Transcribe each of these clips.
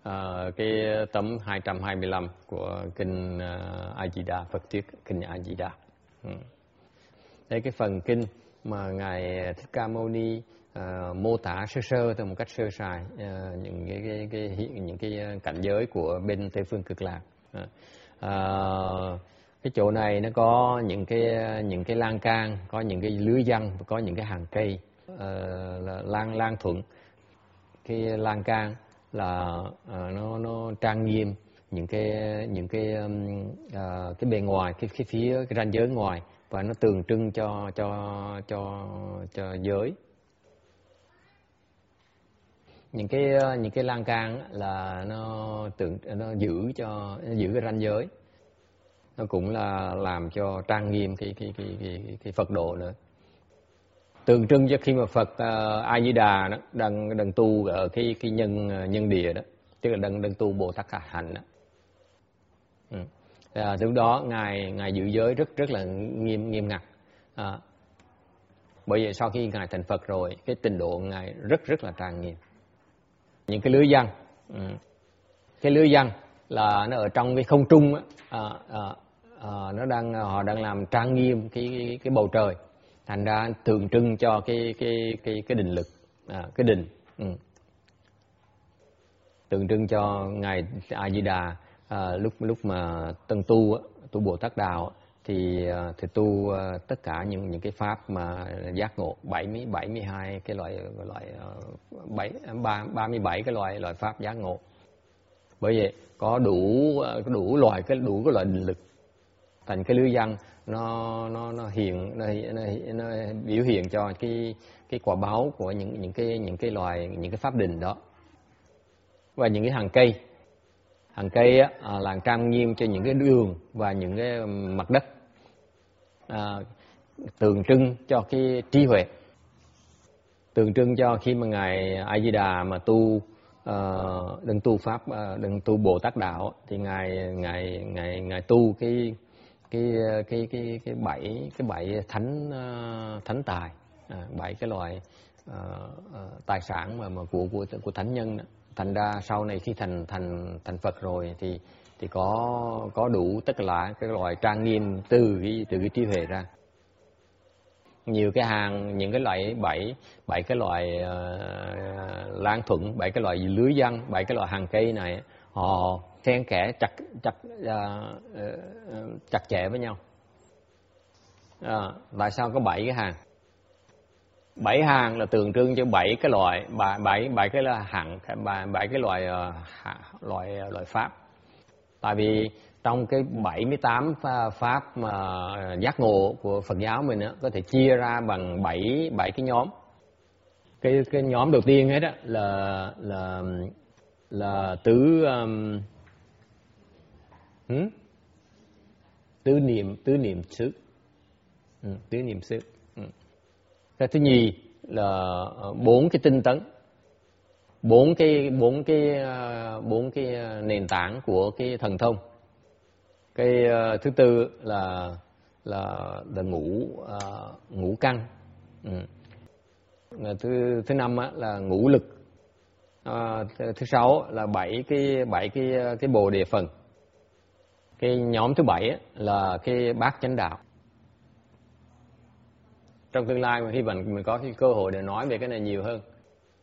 cái tấm 225 của kinh A Di Đà, Phật thuyết kinh A Di Đà. Đây cái phần kinh mà ngài Thích Ca Mâu Ni mô tả sơ sơ theo một cách sơ sài những cái cảnh giới của bên Tây phương Cực Lạc. Cái chỗ này nó có những cái lan can, có những cái lưới giăng, có những cái hàng cây lan thuận. Cái lan can là nó trang nghiêm những cái bề ngoài, cái phía cái ranh giới ngoài, và nó tượng trưng cho giới. Những cái lan can là nó giữ cái ranh giới. Nó cũng là làm cho trang nghiêm cái Phật độ nữa. Tượng trưng cho khi mà Phật A Di Đà đang tu ở cái nhân địa đó, tức là đang tu Bồ Tát hạnh đó. Lúc đó ngài giữ giới rất là nghiêm ngặt. Bởi vậy sau khi ngài thành Phật rồi, cái trình độ ngài rất là trang nghiêm. Những cái lưới giăng, cái lưới giăng là nó ở trong cái không trung á, họ đang làm trang nghiêm cái bầu trời, thành ra tượng trưng cho cái định lực, cái định, tượng trưng cho ngài A Di Đà lúc mà tân tu Bồ Tát đạo thì tu tất cả những cái pháp mà giác ngộ 72 cái loại 37 cái loại pháp giác ngộ. Bởi vậy có đủ cái loại định lực, thành cái lưới giăng nó biểu hiện cho cái quả báo của những cái pháp định đó. Và những cái hàng cây là trang nghiêm cho những cái đường và những cái mặt đất, tượng trưng cho cái trí huệ, tượng trưng cho khi mà ngài A Di Đà mà đừng tu pháp, đừng tu Bồ Tát đạo, thì ngài tu cái bảy thánh tài, bảy cái loại tài sản mà của thánh nhân đó. Thành ra sau này khi thành Phật rồi thì có đủ tất cả cái loại trang nghiêm từ cái trí huệ ra. Nhiều cái hàng, những cái loại bảy cái loại lan thuận, 7 cái loại lưới giăng, 7 cái loại hàng cây này họ xen kẽ chặt chẽ với nhau. Tại sao có 7 cái hàng? 7 hàng là tượng trưng cho 7 cái loại, 7 cái là hạng, 7 cái loại pháp. Tại vì trong cái 78 pháp mà giác ngộ của Phật giáo mình á, có thể chia ra bằng 7 cái nhóm. Cái nhóm đầu tiên hết á là tứ niệm xứ. Tứ niệm xứ. Cái thứ nhì là 4 cái tinh tấn, 4 cái nền tảng của cái thần thông. Cái thứ tư là ngũ căn. Thứ năm là ngũ lực. Thứ sáu là 7 cái bồ đề phần. Cái nhóm thứ 7 là cái bát chánh đạo. Trong tương lai mà hy vọng mình có cái cơ hội để nói về cái này nhiều hơn,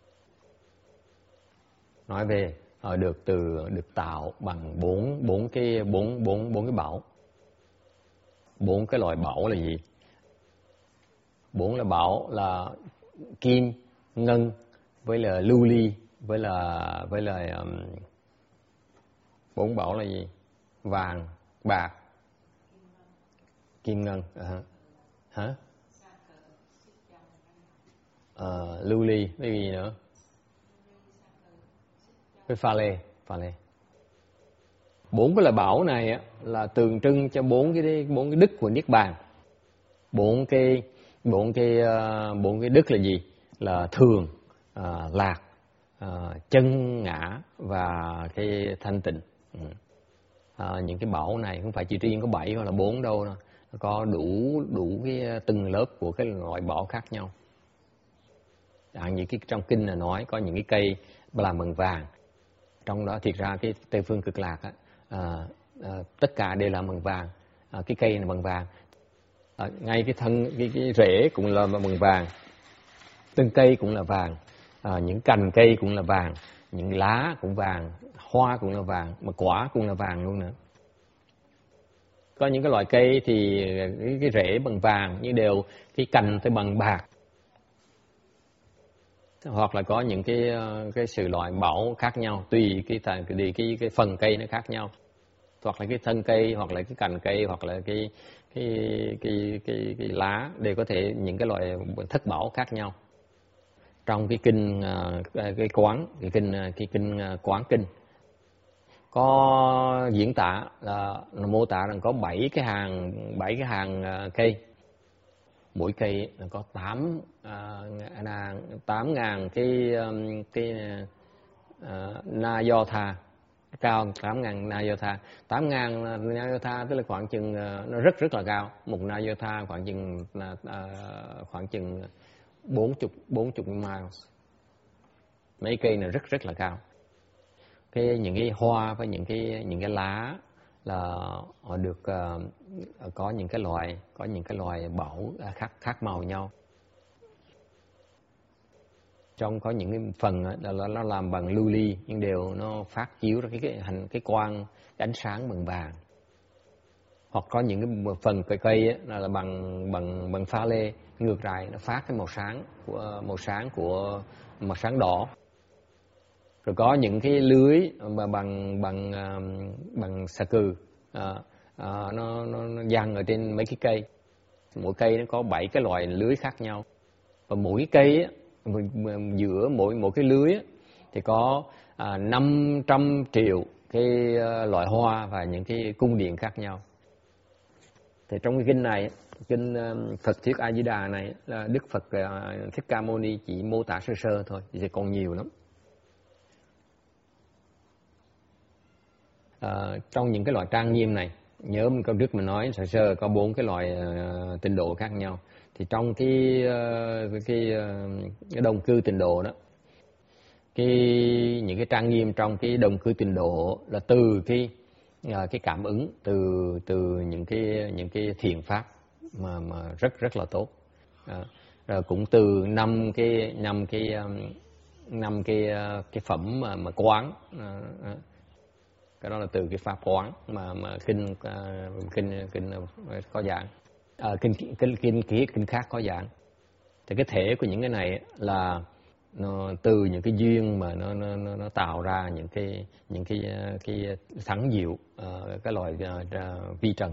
nói về được tạo bằng bốn cái bảo. 4 cái loại bảo là gì? 4 là bảo là kim, ngân, với là lưu ly, với là 4 bảo là gì? Vàng, bạc, kim, ngân. Lưu ly, cái gì nữa? Cái pha lê. 4 cái loại bảo này là tượng trưng cho 4 cái đức của niết bàn. 4 cái đức là gì? Là thường, lạc, chân ngã và cái thanh tịnh. Những cái bảo này không phải chỉ riêng có 7 hoặc là 4 đâu, nó có đủ cái từng lớp của cái loại bảo khác nhau. Như cái trong kinh là nói có những cái cây làm bằng vàng, Trong đó thiệt ra cái Tây Phương Cực Lạc á, tất cả đều là bằng vàng, cái cây là bằng vàng, ngay cái thân cái rễ cũng là bằng vàng, thân cây cũng là vàng, những cành cây cũng là vàng, những lá cũng vàng, hoa cũng là vàng, mà quả cũng là vàng luôn nữa. Có những cái loại cây thì cái rễ bằng vàng nhưng đều cái cành thì bằng bạc, hoặc là có những cái sự loại bảo khác nhau tùy cái phần cây nó khác nhau, hoặc là cái thân cây, hoặc là cái cành cây, hoặc là cái lá, đều có thể những cái loại thất bảo khác nhau. Trong cái kinh cái kinh Quán Kinh có diễn tả là mô tả rằng có 7 cái hàng cây, mỗi cây là có 8.000 cái na-do-tha, cao 8.000 na-do-tha. 8.000 na-do-tha tức là khoảng chừng, nó rất là cao. Một na-do-tha khoảng chừng 40 miles. Mấy cây này rất là cao. Những cái hoa với những cái lá là họ được có những cái loại bảo khác màu nhau. Trong có những cái phần là nó làm bằng lưu ly, nhưng đều nó phát chiếu ra cái quang, cái ánh sáng bằng vàng. Hoặc có những cái phần cây là bằng pha lê, ngược lại nó phát cái màu sáng đỏ. Rồi có những cái lưới mà bằng xà cừ, nó giăng ở trên mấy cái cây. Mỗi cây nó có 7 cái loại lưới khác nhau, và mỗi cây á, giữa mỗi cái lưới á, thì có 500 triệu cái loại hoa và những cái cung điện khác nhau. Thì trong cái kinh này, kinh Phật Thuyết A Di Đà này, là Đức Phật Thích Ca Mâu Ni chỉ mô tả sơ sơ thôi, thì còn nhiều lắm. Trong những cái loại trang nghiêm này, nhớ câu trước mình nói sơ sơ có 4 cái loại tịnh độ khác nhau. Thì trong cái đồng cư tịnh độ đó, những cái trang nghiêm trong cái đồng cư tịnh độ là từ cái cảm ứng từ những cái thiền pháp mà rất là tốt. Rồi cũng từ năm cái phẩm mà quán. Cái đó là từ cái pháp quán mà kinh có giảng, kinh khác có giảng. Thì cái thể của những cái này là nó từ những cái duyên mà nó tạo ra những cái thắng diệu, cái loại vi trần.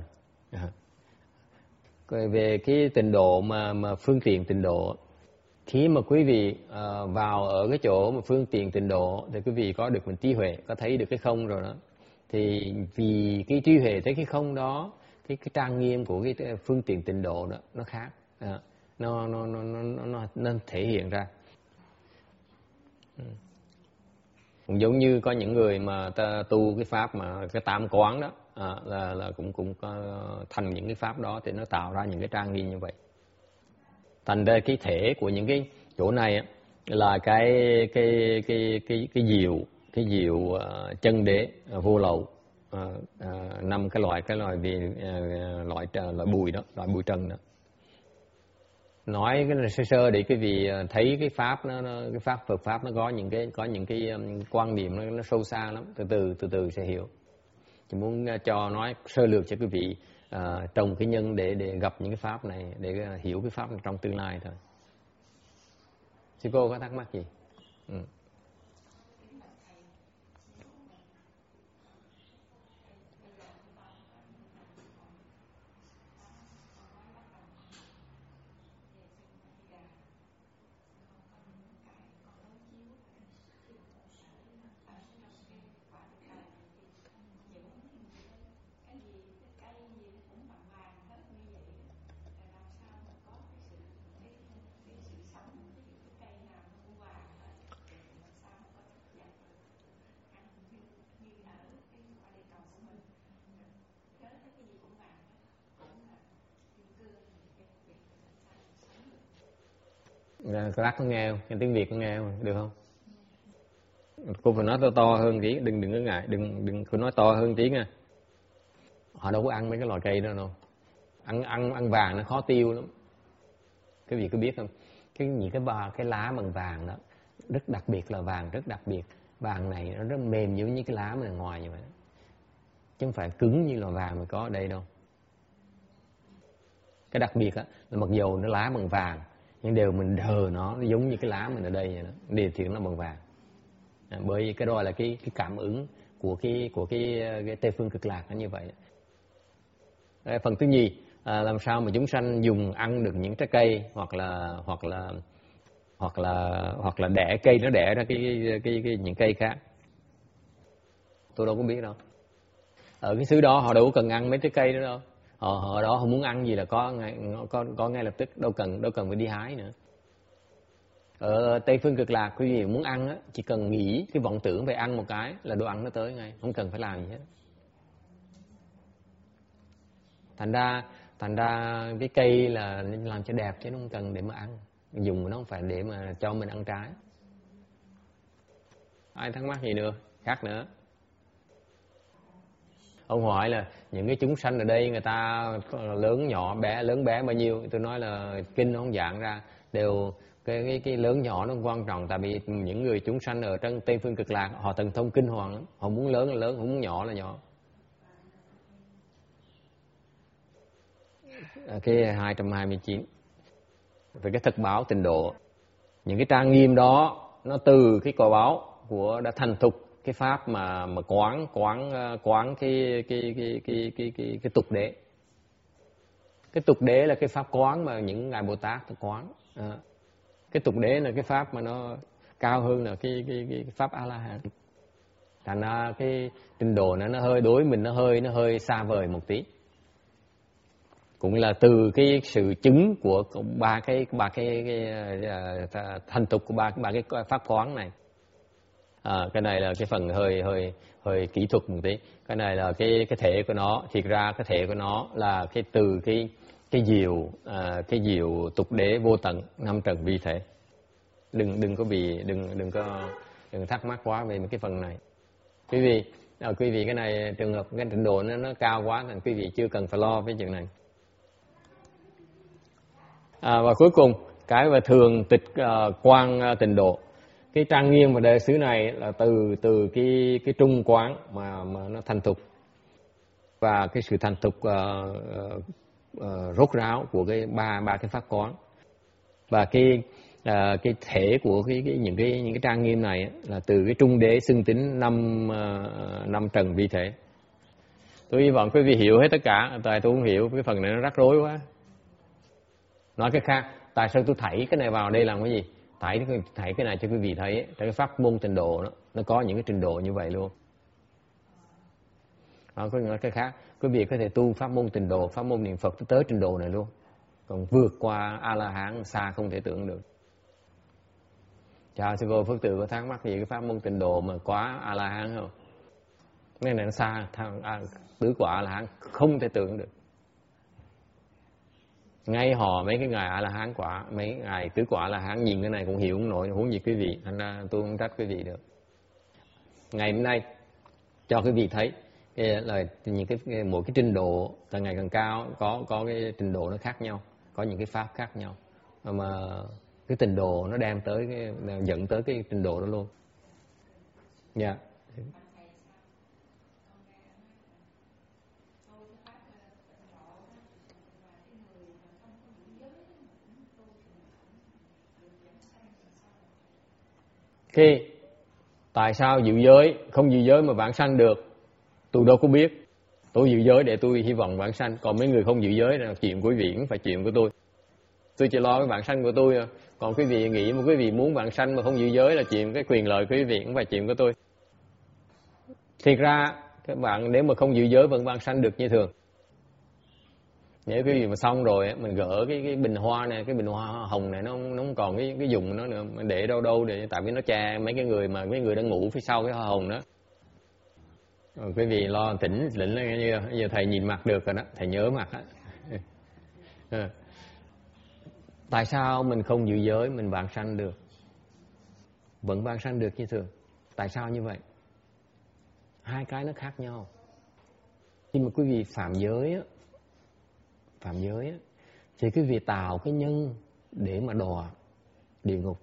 Về cái tịnh độ mà phương tiện tịnh độ, khi mà quý vị vào ở cái chỗ mà phương tiện tịnh độ thì quý vị có được mình trí huệ, có thấy được cái không rồi đó. Thì vì cái trí huệ thấy cái không đó, cái trang nghiêm của cái phương tiện tịnh độ đó nó khác, nó thể hiện ra. Cũng giống như có những người mà ta tu cái pháp mà cái tam quán đó, là cũng thành những cái pháp đó thì nó tạo ra những cái trang nghiêm như vậy. Thành ra cái thể của những cái chỗ này là cái diệu chân đế vô lậu, 5 cái loại bụi đó, loại bụi trần đó. Nói cái sơ sơ để quý vị thấy cái pháp cái pháp Phật pháp nó có những cái quan niệm nó sâu xa lắm, từ từ sẽ hiểu. Chỉ muốn cho nói sơ lược cho quý vị trồng cái nhân để gặp những cái pháp này, để hiểu cái pháp trong tương lai thôi. Sư cô có thắc mắc gì? Các bác có nghe không? Tiếng Việt có nghe không? Được không? Cô phải nói to hơn tí, đừng có ngại, đừng có nói to hơn tí nha. Họ đâu có ăn mấy cái loài cây đó đâu. Ăn vàng nó khó tiêu lắm. Cái gì có biết không? Những cái lá bằng vàng đó rất đặc biệt, là vàng rất đặc biệt. Vàng này nó rất mềm giống như cái lá bên ngoài như vậy, chứ không phải cứng như là vàng mà có ở đây đâu. Cái đặc biệt á là mặc dù nó lá bằng vàng nhưng đều mình đờ nó giống như cái lá mình ở đây vậy đó, đều thì nó bằng vàng. Bởi vì cái đó là cái cảm ứng của cái Tây phương cực lạc nó như vậy. Phần thứ nhì, làm sao mà chúng sanh dùng ăn được những trái cây hoặc là đẻ cây nó đẻ ra những cây khác. Tôi đâu có biết đâu. Ở cái xứ đó họ đâu có cần ăn mấy trái cây đó đâu. Họ đó họ muốn ăn gì là có ngay lập tức, đâu cần phải đi hái nữa. Ở Tây phương cực lạc quý vị muốn ăn á, chỉ cần nghĩ cái vọng tưởng về ăn một cái là đồ ăn nó tới ngay, không cần phải làm gì hết. Thành ra cái cây là làm cho đẹp chứ nó không cần để mà ăn, dùng nó không phải để mà cho mình ăn trái. Ai thắc mắc gì nữa khác nữa? Ông hỏi là những cái chúng sanh ở đây người ta lớn nhỏ bé, lớn bé bao nhiêu? Tôi nói là kinh nó không giảng ra, đều cái lớn nhỏ nó không quan trọng, tại vì những người chúng sanh ở trong Tây phương cực lạc họ thần thông kinh hoàng lắm, họ muốn lớn là lớn, họ muốn nhỏ là nhỏ. Cái 229 về cái thực báo tịnh độ, những cái trang nghiêm đó nó từ cái quả báo của đã thành thục cái pháp mà quán cái tục đế. Cái tục đế là cái pháp quán mà những ngài Bồ Tát quán. Cái tục đế là cái pháp mà nó cao hơn là cái pháp A La Hán. Thành ra cái trình độ nó hơi đối mình, nó hơi xa vời một tí. Cũng là từ cái sự chứng của ba cái thành tục của ba cái pháp quán này. Cái này là cái phần hơi kỹ thuật một tí. Cái này là cái thể của nó. Thiệt ra cái thể của nó là từ cái diệu tục đế vô tận năm trần vi thể. Đừng có thắc mắc quá về cái phần này. Quý vị cái này trường hợp cái trình độ nó cao quá nên quý vị chưa cần phải lo với chuyện này. Và cuối cùng cái về thường tịch quang tịnh độ. Cái trang nghiêm và đề xứ này là từ cái trung quán mà nó thành thục, và cái sự thành thục rốt ráo của cái ba cái pháp quán, và cái thể của những cái trang nghiêm này là từ cái trung đế xưng tính năm trần vi thể. Tôi hy vọng quý vị hiểu hết tất cả, tại tôi không hiểu cái phần này nó rắc rối quá. Nói cái khác, tại sao tôi thảy cái này vào đây làm cái gì? Thảy cái này cho quý vị thấy, cái pháp môn trình độ đó, nó có những cái trình độ như vậy luôn. Có nói cái khác, quý vị có thể tu pháp môn trình độ, pháp môn niệm Phật tới trình độ này luôn, còn vượt qua A La Hán xa không thể tưởng được. Chào sư cô Phước Từ có thắc mắc gì cái pháp môn trình độ mà quá A La Hán không? Cái này nó xa tứ quả A La Hán không thể tưởng được. Ngay mấy cái ngài A La Hán quả, mấy ngài tứ quả A La Hán nhìn cái này cũng hiểu không nổi, huống gì quý vị, thành ra tôi không trách quý vị được. Ngày hôm nay cho quý vị thấy là mỗi cái trình độ càng ngày càng cao, có cái trình độ nó khác nhau, có những cái pháp khác nhau, mà cái trình độ nó đem tới dẫn tới cái trình độ đó luôn. Dạ. Tại sao giữ giới, không giữ giới mà vãng sanh được? Tôi đâu có biết. Tôi giữ giới để tôi hy vọng vãng sanh. Còn mấy người không giữ giới là chuyện của quý vị, không phải chuyện của tôi. Tôi chỉ lo cái vãng sanh của tôi. Còn quý vị nghĩ mà quý vị muốn vãng sanh mà không giữ giới là chuyện cái quyền lợi của quý vị, không phải chuyện của tôi. Thiệt ra các bạn nếu mà không giữ giới vẫn vãng sanh được như thường. Nếu quý vị mà xong rồi mình gỡ cái bình hoa này, cái bình hoa hồng này nó không còn cái dùng nó nữa, mình để đâu để, tại vì nó che mấy người đang ngủ phía sau cái hoa hồng đó. Quý vị lo tỉnh như giờ thầy nhìn mặt được rồi đó, thầy nhớ mặt á. Tại sao mình không giữ giới mình vãng sanh được? Vẫn vãng sanh được như thường. Tại sao như vậy? Hai cái nó khác nhau. Khi mà quý vị phạm giới thì quý vị tạo cái nhân để mà đọa địa ngục.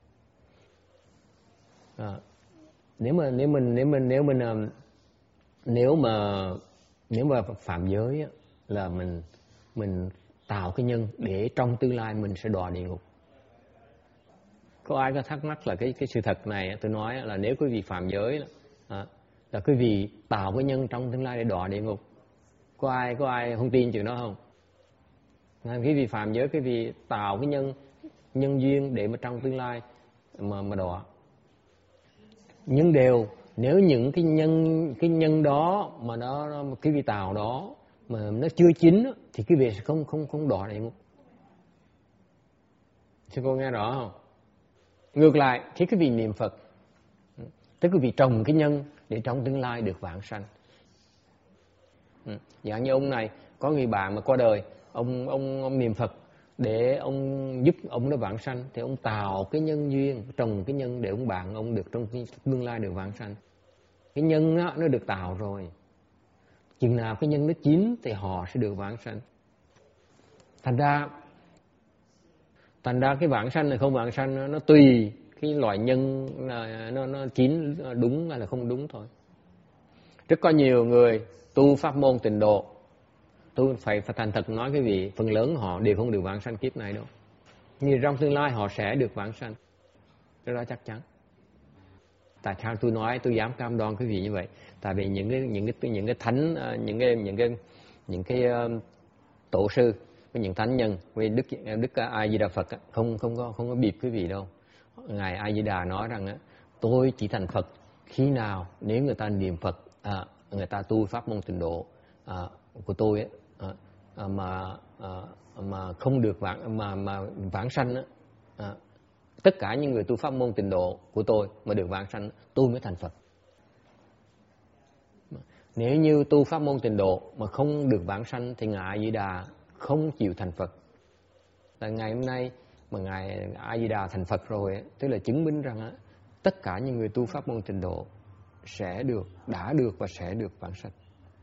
Nếu mà phạm giới là mình tạo cái nhân để trong tương lai mình sẽ đọa địa ngục. Có ai có thắc mắc là cái sự thật này tôi nói là nếu quý vị phạm giới là quý vị tạo cái nhân trong tương lai để đọa địa ngục. Có ai không tin chuyện đó không? Quý vị phạm giới, quý vị tạo cái nhân duyên để mà trong tương lai mà đọa. Nhưng nếu những cái nhân đó mà nó quý vị tạo đó mà nó chưa chín thì quý vị sẽ không đọa địa ngục. Sư cô nghe rõ không? Ngược lại, khi quý vị niệm Phật, tức quý vị trồng cái nhân để trong tương lai được vãng sanh. Dạng như ông này, có người bạn mà qua đời, ông niệm Phật để ông giúp ông nó vãng sanh, thì ông tạo cái nhân duyên, trồng cái nhân để ông bạn ông được trong tương lai được vãng sanh. Cái nhân đó, nó được tạo rồi. Chừng nào cái nhân nó chín thì họ sẽ được vãng sanh. Thành ra cái vãng sanh này không vãng sanh nó tùy cái loại nhân nó chín đúng hay là không đúng thôi. Rất có nhiều người tu pháp môn Tịnh Độ, tôi phải thành thật nói quý vị, phần lớn họ đều không được vãng sanh kiếp này đâu. Nhưng trong tương lai họ sẽ được vãng sanh, cái đó chắc chắn. Tại sao tôi nói, tôi dám cam đoan quý vị như vậy? Tại vì những cái thánh, những cái tổ sư, những thánh nhân, với Đức A Di Đà Phật không có bịp quý vị đâu. Ngài A Di Đà nói rằng tôi chỉ thành Phật khi nào nếu người ta niệm Phật, người ta tu pháp môn Tịnh Độ của tôi mà không được vãng sanh tất cả những người tu pháp môn Tịnh Độ của tôi mà được vãng sanh, tôi mới thành Phật. Nếu như tu pháp môn Tịnh Độ mà không được vãng sanh thì Ngài A Di Đà không chịu thành Phật. Tại ngày hôm nay mà Ngài A Di Đà thành Phật rồi, tức là chứng minh rằng tất cả những người tu pháp môn Tịnh Độ đã được và sẽ được vãng sanh.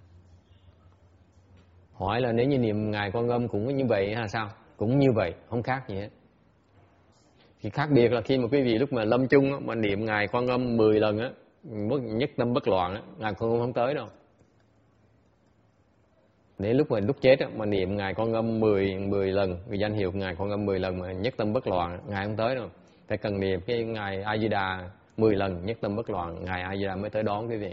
Hỏi là nếu như niệm Ngài Quan Âm cũng như vậy hay sao? Cũng như vậy, không khác gì hết. Thì khác biệt là khi mà quý vị lúc mà lâm chung mà niệm Ngài Quan Âm 10 lần nhất tâm bất loạn Ngài Quan Âm không tới đâu. Để lúc chết mà niệm Ngài Quan Âm 10 lần, cái danh hiệu Ngài Quan Âm 10 lần mà nhất tâm bất loạn, Ngài không tới đâu. Phải cần niệm cái Ngài A Di Đà 10 lần nhất tâm bất loạn, Ngài A Di Đà mới tới đón quý vị.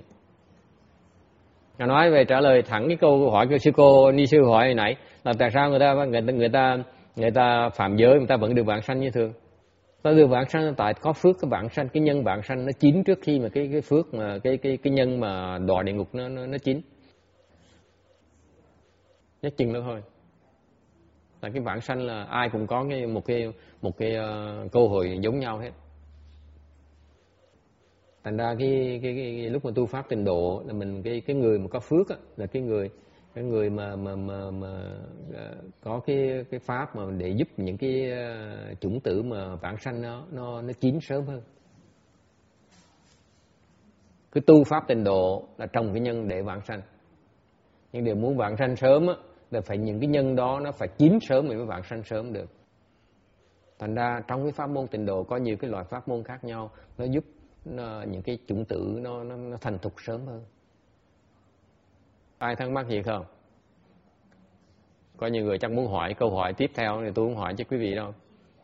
Nói về trả lời thẳng cái câu hỏi của sư cô Ni sư hỏi hồi nãy là tại sao người ta phạm giới người ta vẫn được vãng sanh như thường. Ta được vãng sanh tại có phước cái vãng sanh, cái nhân vãng sanh nó chín trước khi mà cái phước mà cái nhân mà đọa địa ngục nó chín. Nhất chừng đó thôi. Tại cái vãng sanh là ai cũng có một cái cơ hội giống nhau hết. Thành ra cái lúc mà tu pháp Tịnh Độ là mình cái người mà có phước là cái người mà có cái pháp mà để giúp những cái chủng tử mà vãng sanh nó chín sớm hơn. Cứ tu pháp Tịnh Độ là trồng cái nhân để vãng sanh. Nhưng điều muốn vãng sanh sớm là phải những cái nhân đó nó phải chín sớm mới vãng sanh sớm được. Thành ra trong cái pháp môn Tịnh Độ có nhiều cái loại pháp môn khác nhau, nó giúp những cái chủng tử nó thành thục sớm hơn. Ai thắc mắc gì không? Có nhiều người chắc muốn hỏi câu hỏi tiếp theo thì tôi không hỏi cho quý vị đâu.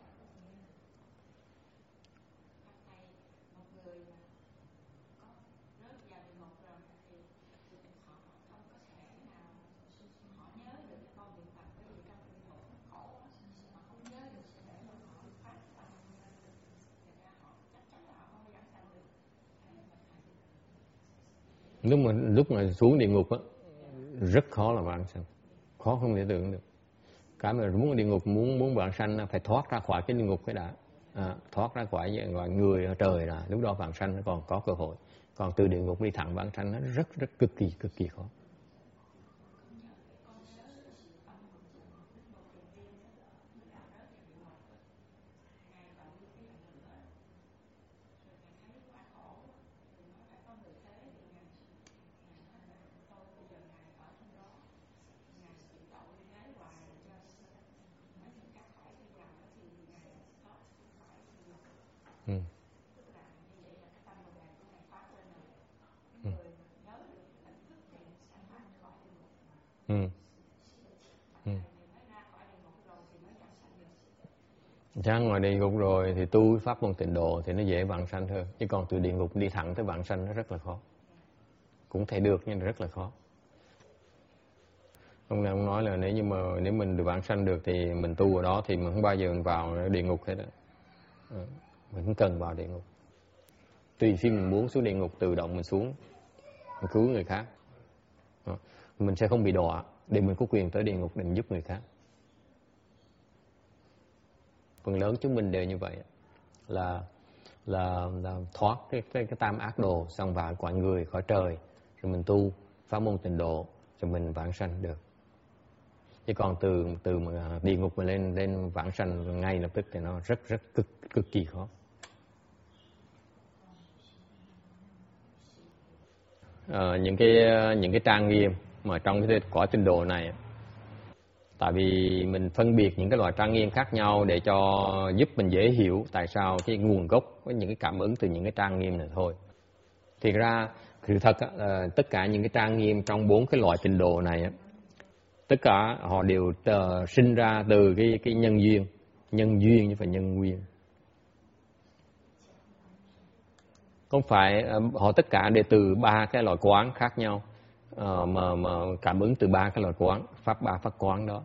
Lúc mà xuống địa ngục rất khó là vãng sanh, khó không thể tưởng được. Cả mà muốn địa ngục muốn vãng sanh phải thoát ra khỏi cái địa ngục cái đã, thoát ra khỏi gọi người ở trời là lúc đó vãng sanh nó còn có cơ hội. Còn từ địa ngục đi thẳng vãng sanh nó rất cực kỳ khó. Ừ. Ừ. Ừ. Ừ. Ra ngoài địa ngục rồi thì tu pháp môn tịnh độ thì nó dễ vãng sanh hơn, chứ còn từ địa ngục đi thẳng tới vãng sanh nó rất là khó. Cũng thể được nhưng rất là khó. Ông nói là nếu mình được vãng sanh được thì mình tu ở đó thì mình không bao giờ mình vào địa ngục hết đó. Mình không cần vào địa ngục. Tùy khi mình muốn xuống địa ngục tự động mình xuống, mình cứu người khác. Mình sẽ không bị đọa để mình có quyền tới địa ngục để mình giúp người khác. Phần lớn chúng mình đều như vậy, là thoát cái tam ác đồ, xong vào cõi người khỏi trời, rồi mình tu pháp môn tịnh độ rồi mình vãng sanh được. Chứ còn từ mà địa ngục mà lên vãng sanh ngay lập tức thì nó rất cực kỳ khó. Những cái trang nghiêm mà trong cái cõi tịnh độ này, tại vì mình phân biệt những cái loại trang nghiêm khác nhau để cho giúp mình dễ hiểu tại sao cái nguồn gốc với những cái cảm ứng từ những cái trang nghiêm này thôi. Thì ra sự thật là tất cả những cái trang nghiêm trong 4 cái loại tịnh độ này, tất cả họ đều sinh ra từ cái nhân duyên chứ không phải nhân nguyên. Không phải họ tất cả đều từ 3 cái loại quán khác nhau, mà cảm ứng từ 3 cái loại quán, ba pháp quán đó.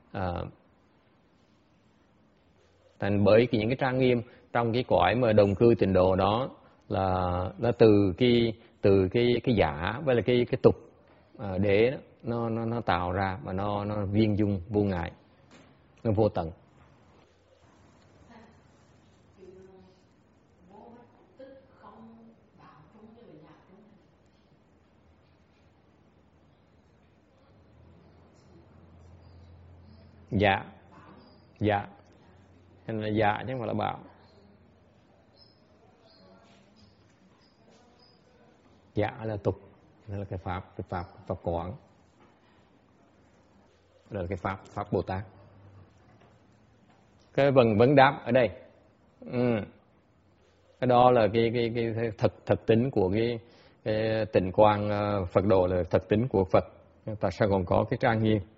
Thành bởi những cái trang nghiêm trong cái cõi mà đồng cư tịnh độ đó là nó từ cái giả với là cái tục để nó tạo ra, mà nó viên dung vô ngại, nó vô tận. Dạ nên là dạ chứ không phải là bảo. Dạ là tục, đó là cái pháp quán, đó là cái pháp Bồ Tát. Cái vấn đáp ở đây, cái đó là cái thực tính của cái tịnh quang Phật độ, là thực tính của Phật. Tại sao còn có cái trang nghiêm?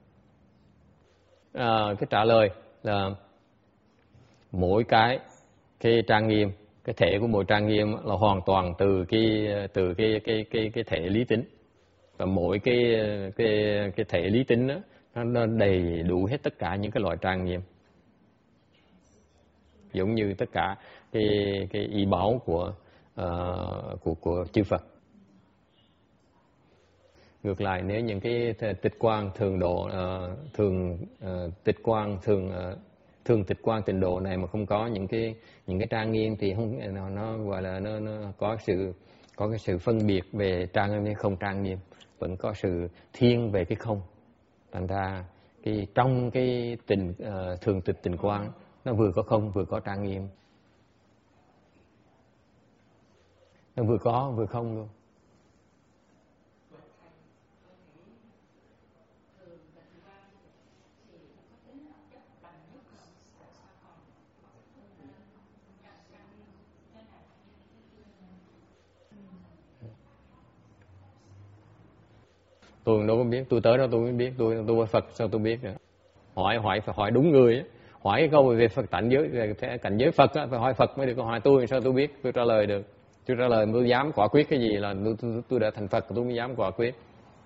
Cái trả lời là mỗi cái trang nghiêm, cái thể của mỗi trang nghiêm là hoàn toàn từ cái thể lý tính, và mỗi cái thể lý tính đó, nó đầy đủ hết tất cả những cái loại trang nghiêm, giống như tất cả cái y báo của chư Phật. Ngược lại, nếu những cái tịch quang thường độ thường tịch quang tịnh độ này mà không có những cái trang nghiêm thì không, nó gọi là nó có cái sự phân biệt về trang nghiêm hay không trang nghiêm, vẫn có sự thiên về cái không. Thành ra trong cái thường tịch tịnh quang nó vừa có không vừa có trang nghiêm, nó vừa có vừa không luôn. Tôi đâu có biết, tôi tới đó tôi mới biết, tôi là Phật sao tôi biết nữa. Hỏi đúng người, hỏi cái câu về Phật cảnh giới, về cảnh giới Phật phải hỏi Phật mới được, hỏi tôi sao tôi biết, tôi trả lời được. Tôi trả lời tôi dám quả quyết cái gì là tôi đã thành Phật, tôi mới dám quả quyết.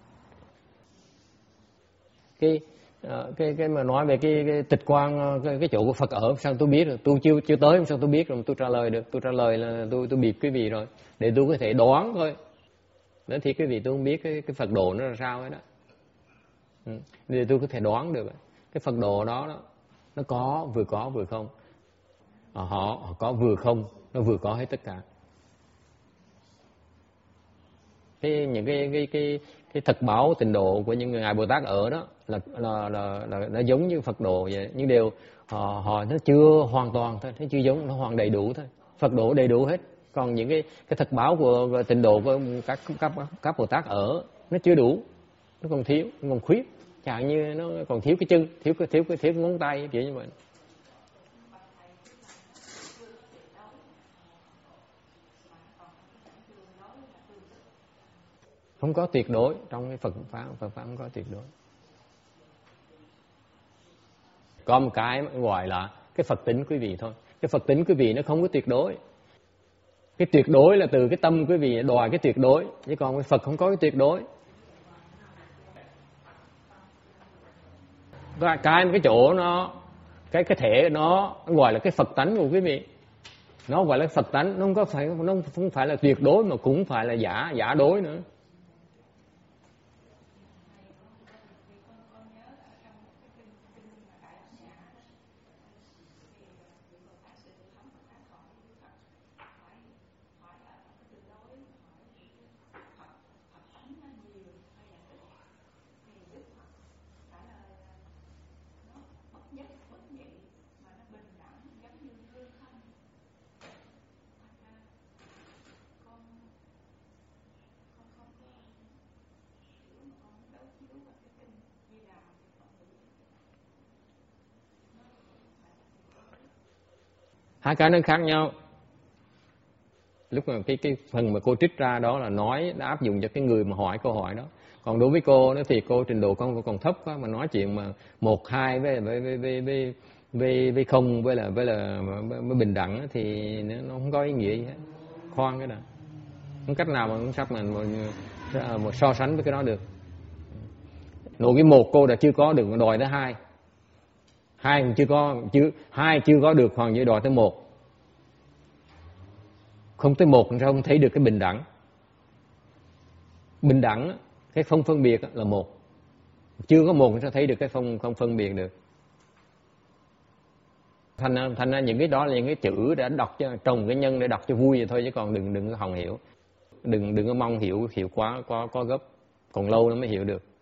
Cái mà nói về cái tịch quang, cái chỗ của Phật ở sao tôi biết rồi, tôi chưa tới sao tôi biết rồi, tôi trả lời được. Tôi trả lời là tôi biết quý vị rồi, để tôi có thể đoán thôi. Đó thì quý vị tôi không biết cái Phật độ nó là sao ấy đó. Để tôi có thể đoán được cái Phật độ đó nó vừa có vừa không. Họ có vừa không, nó vừa có hết tất cả. Những cái thật báo tịnh độ của những người ngài Bồ Tát ở đó là nó giống như Phật độ vậy, nhưng đều họ nó chưa hoàn toàn thôi, nó chưa giống, nó hoàn đầy đủ thôi. Phật độ đầy đủ hết, còn những cái thật báo của tịnh độ của các Bồ Tát ở nó chưa đủ, nó còn thiếu, nó còn khuyết, chẳng như nó còn thiếu cái chân, thiếu cái ngón tay kiểu như vậy. Không có tuyệt đối trong cái Phật pháp không có tuyệt đối. Có một cái gọi là cái Phật tính quý vị thôi. Cái Phật tính quý vị nó không có tuyệt đối. Cái tuyệt đối là từ cái tâm quý vị đòi cái tuyệt đối, chứ còn cái Phật không có cái tuyệt đối. Cái chỗ nó cái thể nó gọi là cái Phật tánh của quý vị. Nó gọi là Phật tánh, nó không phải là tuyệt đối mà cũng phải là giả đối nữa. Hai cái nó khác nhau. Lúc mà cái phần mà cô trích ra đó là nói đã áp dụng cho cái người mà hỏi câu hỏi đó. Còn đối với cô đó thì cô trình độ con còn thấp quá, mà nói chuyện mà 1, 2 với không với là bình đẳng thì nó không có ý nghĩa gì hết. Khoan cái đó. Không cách nào mà không sắp mà so sánh với cái đó được. Nội cái 1 cô đã chưa có được, đòi tới 2. 2 chưa có được, còn chỉ đòi tới 1. Không tới 1 sao không thấy được cái bình đẳng. Bình đẳng, cái không phân biệt là 1. Chưa có 1 sao thấy được cái không phân biệt được. Thành ra những cái đó là những cái chữ để đọc cho trồng cái nhân để đọc cho vui vậy thôi, chứ còn đừng có hòng hiểu. Đừng có mong hiểu quá gấp. Còn lâu nó mới hiểu được.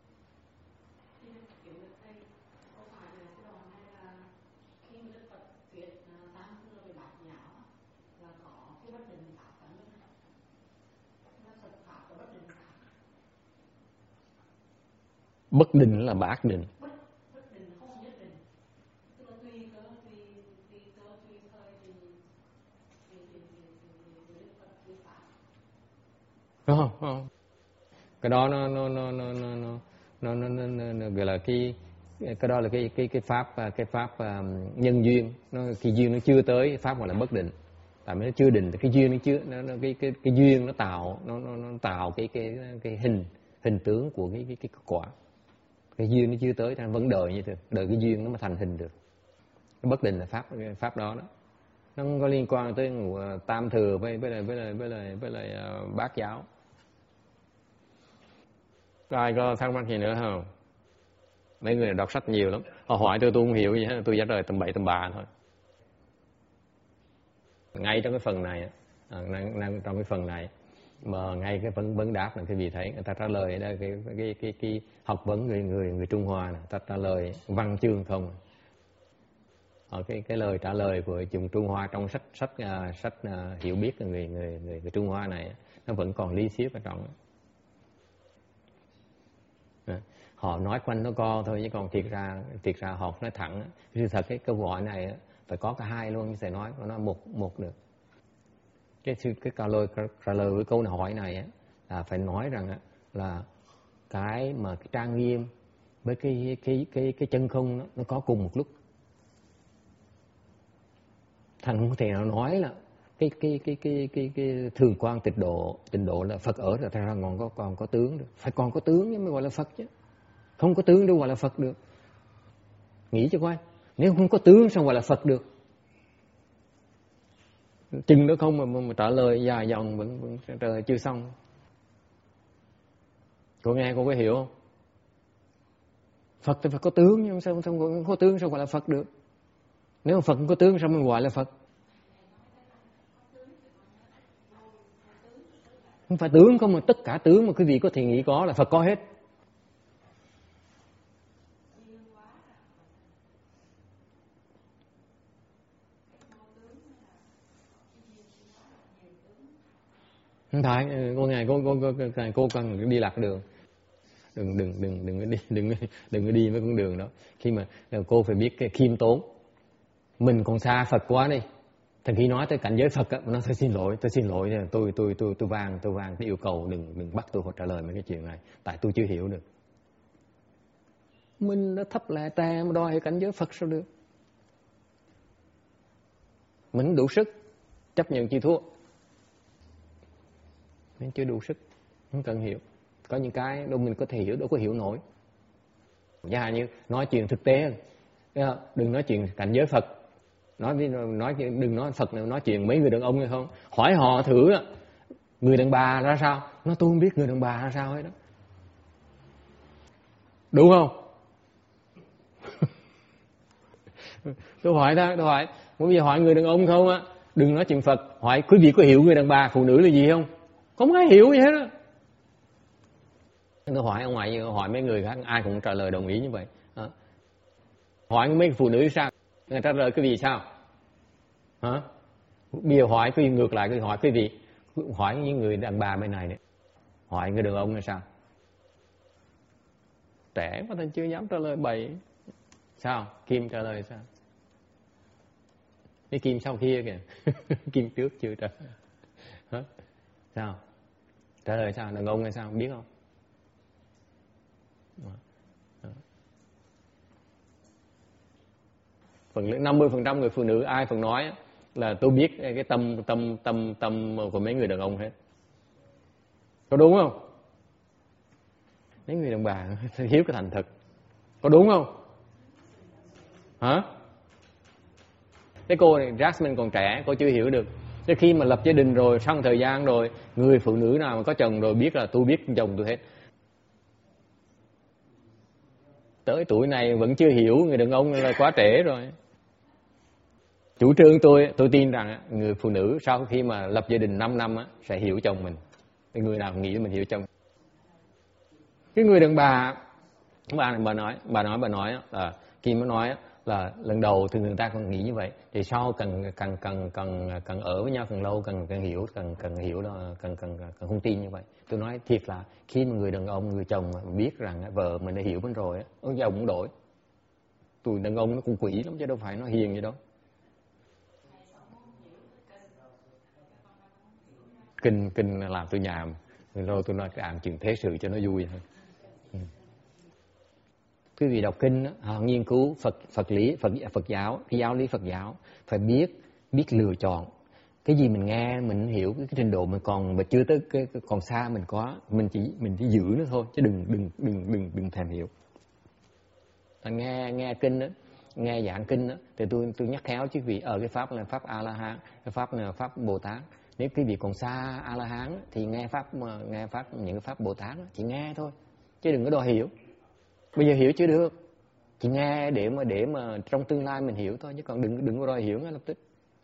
Bất định là bát định. Không. Cái đó nó gọi là cái đó là cái pháp nhân duyên. Cái duyên nó chưa tới, pháp gọi là bất định. Tại vì nó chưa định, cái duyên nó chưa cái duyên nó tạo cái hình tướng của cái quả. Cái duyên nó chưa tới, vẫn đợi như thế, đợi cái duyên nó mà thành hình được. Cái bất định là pháp đó. Nó không có liên quan tới tam thừa với lại bát giáo. Ai có thắc mắc gì nữa không? Mấy người đọc sách nhiều lắm, họ hỏi tôi không hiểu gì hết, tôi trả lời tầm bậy tầm bạ thôi. Ngay trong cái phần này, trong cái phần này mà ngay cái vấn đáp là cái vị thấy người ta trả lời đây, cái học vấn người Trung Hoa này, ta trả lời văn chương không. Cái lời trả lời của dùng Trung Hoa trong sách hiểu biết của người Trung Hoa này nó vẫn còn lý thuyết ở trong. Họ nói quanh nó co thôi, chứ còn thiệt ra họ nói thẳng. Sự thật cái câu gọi này phải có cả hai luôn, chứ phải nói một được. Cái trả lời với câu hỏi này là phải nói rằng là cái mà cái trang nghiêm với cái chân không nó có cùng một lúc. Thành không thể nào nói là cái thường quan tịnh độ là Phật ở, là ra còn có tướng được. Phải còn có tướng mới gọi là Phật chứ. Không có tướng đâu gọi là Phật được. Nghĩ cho coi, nếu không có tướng sao gọi là Phật được? Chừng nữa không mà trả lời dài dòng vẫn trời chưa xong. Cô nghe cô có hiểu không? Phật thì phải có tướng, nhưng sao không có tướng sao gọi là Phật được? Nếu mà Phật không có tướng sao mình gọi là Phật? Không phải tướng không, mà tất cả tướng mà quý vị có thể nghĩ có là Phật có hết. Không phải, cô ngày cô cần đi lạc đường. Đừng có đi với con đường đó. Khi mà cô phải biết cái khiêm tốn. Mình còn xa Phật quá đi. Thành khi nói tới cảnh giới Phật á, nó tôi xin lỗi, tôi vang cái yêu cầu đừng bắt tôi phải trả lời mấy cái chuyện này, tại tôi chưa hiểu được. Mình đã thấp lẹ tè mà đòi cảnh giới Phật sao được? Mình đủ sức, chấp nhận chịu thua. Mình chưa đủ sức, không cần hiểu. Có những cái đâu mình có thể hiểu, đâu có hiểu nổi. Giả như nói chuyện thực tế, đừng nói chuyện cảnh giới Phật. Đừng nói Phật nói chuyện mấy người đàn ông hay không. Hỏi họ thử người đàn bà ra sao. Nó tôi không biết người đàn bà ra sao hết đó. Đúng không? Tôi hỏi bây giờ hỏi người đàn ông không á, đừng nói chuyện Phật. Hỏi quý vị có hiểu người đàn bà phụ nữ là gì không? Không ai hiểu gì hết á. Tôi hỏi ông ngoại, hỏi mấy người khác ai cũng trả lời đồng ý như vậy. Hỏi mấy phụ nữ sao? Người ta trả lời quý vị sao? Hả? Bây giờ hỏi quý vị ngược lại, hỏi quý vị, hỏi những người đàn bà bên này này, hỏi người đàn ông là sao? Trẻ mà thành chưa dám trả lời bậy. Sao? Kim trả lời sao? Cái Kim sau kia kìa. Kim trước chưa trả lời. Hả? Sao? Trả lời sao? Đàn ông là sao? Biết không? Phần 50% người phụ nữ ai phần nói là tôi biết cái tâm của mấy người đàn ông hết. Có đúng không? Mấy người đàn bà hiếu cái thành thực. Có đúng không? Hả? Cái cô này Jasmine còn trẻ, cô chưa hiểu được. Chứ khi mà lập gia đình rồi, xong thời gian rồi, người phụ nữ nào mà có chồng rồi biết là tôi biết chồng tôi hết. Tới tuổi này vẫn chưa hiểu người đàn ông là quá trễ rồi. Chủ trương tôi tin rằng người phụ nữ sau khi mà lập gia đình 5 năm sẽ hiểu chồng mình. Người nào nghĩ mình hiểu chồng. Cái người đàn bà nói là khi mà nói là lần đầu thì người ta còn nghĩ như vậy, thì sau càng ở với nhau càng lâu càng hiểu càng không tin như vậy. Tôi nói thiệt là khi mà người đàn ông, người chồng biết rằng vợ mình đã hiểu mình rồi, ông chồng cũng đổi. Tụi đàn ông nó cũng quỷ lắm chứ đâu phải nó hiền gì đâu. Kinh làm tôi nhàm, rồi tôi nói cái chuyện thế sự cho nó vui thôi. Quý vị đọc kinh họ nghiên cứu Phật lý, Phật giáo, cái giáo lý Phật giáo, phải biết lựa chọn. Cái gì mình nghe mình hiểu cái trình độ mình còn mà chưa tới còn xa mình quá, mình chỉ giữ nó thôi chứ đừng thèm hiểu. Nghe kinh đó, nghe giảng kinh đó, thì tôi nhắc khéo chứ vị ở cái pháp là pháp A La Hán, cái pháp là pháp Bồ Tát. Nếu quý vị còn xa A La Hán thì nghe pháp những cái pháp Bồ Tát đó, chỉ nghe thôi chứ đừng có đòi hiểu. Bây giờ hiểu chưa được, chỉ nghe để mà trong tương lai mình hiểu thôi, chứ còn đừng có đòi hiểu ngay lập tức.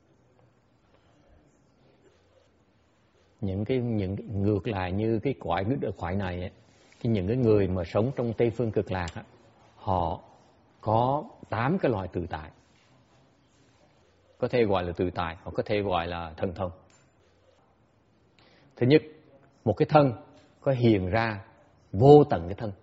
Những ngược lại như cái cõi này ấy, những cái người mà sống trong Tây phương cực lạc ấy, họ có 8 cái loại tự tại. Có thể gọi là tự tại, hoặc có thể gọi là thần thông. Thứ nhất, một cái thân có hiện ra vô tận cái thân.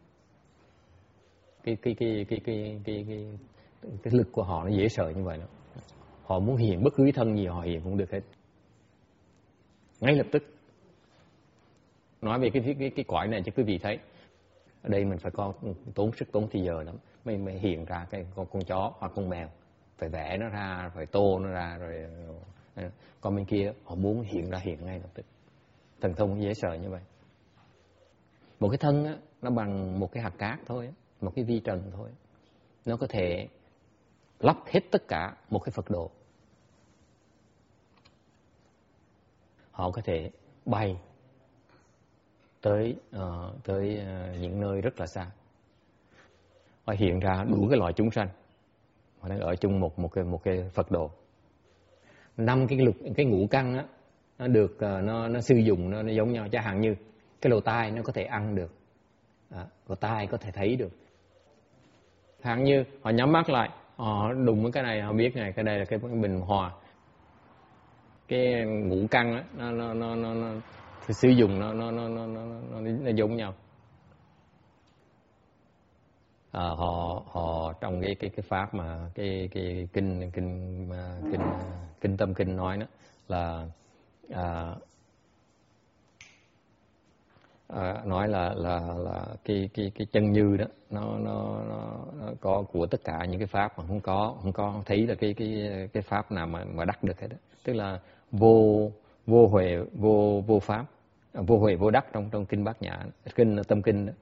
Cái lực của họ nó dễ sợ như vậy đó. Họ muốn hiện bất cứ cái thân gì họ hiện cũng được hết. Ngay lập tức. Nói về cái cõi này cho quý vị thấy. Ở đây mình phải tốn sức tốn thời giờ lắm. Mới hiện ra cái con chó hoặc con mèo. Phải vẽ nó ra, phải tô nó ra rồi. Còn bên kia họ muốn hiện ngay lập tức. Thần thông dễ sợ như vậy. Một cái thân á, nó bằng một cái hạt cát thôi, một cái vi trần thôi. Nó có thể lắp hết tất cả một cái Phật độ. Họ có thể bay tới những nơi rất là xa. Họ hiện ra đủ cái loại chúng sanh. Họ đang ở chung một cái Phật độ. 5 cái ngũ căn á, nó được nó sử dụng nó giống nhau, chẳng hạn như cái lỗ tai nó có thể ăn được, lỗ tai có thể thấy được. Hạn như họ nhắm mắt lại, họ đụng với cái này họ biết này, cái đây là cái bình hòa. Cái ngũ căn á, nó sử dụng nó giống nhau. Họ trong cái pháp mà cái kinh kinh Tâm Kinh nói đó là nói là cái chân như đó nó có của tất cả những cái pháp mà không có thấy là cái pháp nào mà đắc được hết đó. Tức là vô huệ vô pháp, vô huệ vô đắc trong kinh Bát Nhã, kinh Tâm Kinh đó.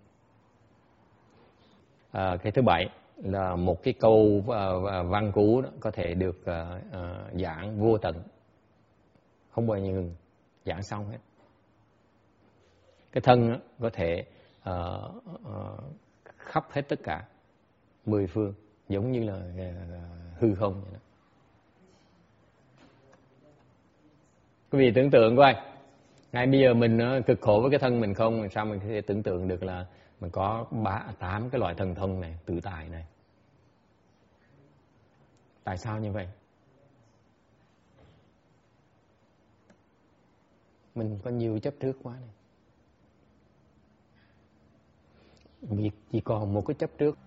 Cái thứ bảy là một cái câu văn cú đó có thể được giảng vô tận, không bao giờ ngừng, giảng xong hết. Cái thân đó, có thể khắp hết tất cả 10 phương, giống như là hư không vậy đó. Quý vị tưởng tượng coi, ngay bây giờ mình cực khổ với cái thân mình không, sao mình có thể tưởng tượng được là mình có 8 cái loại thần thông này, tự tại này. Tại sao như vậy? Mình có nhiều chấp trước quá này. Chỉ còn một cái chấp trước,